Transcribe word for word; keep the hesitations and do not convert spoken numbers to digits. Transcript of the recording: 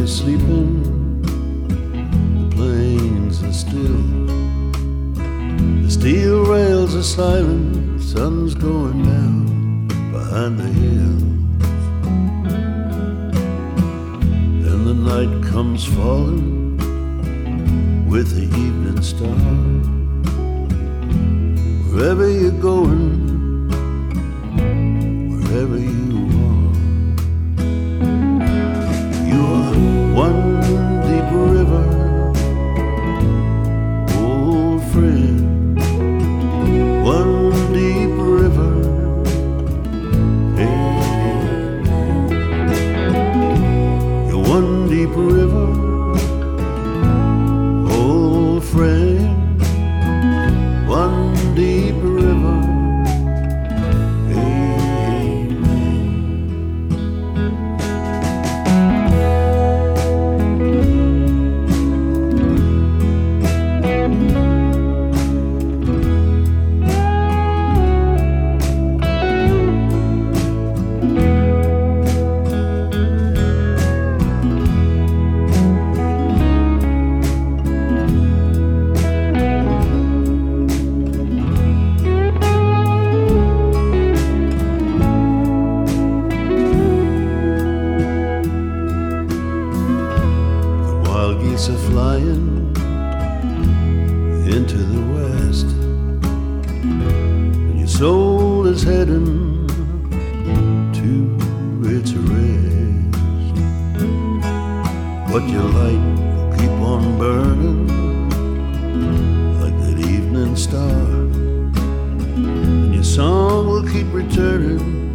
is sleeping, the plains are still, the steel rails are silent, sun's going down behind the hills, and the night comes falling with the evening star. Wherever you're going, wherever you are, you are one deep river, old friend. One deep river, hey. You're one deep river, old friend. One deep river, geese are flying into the west, and your soul is heading to its rest. But your light will keep on burning like that evening star, and your song will keep returning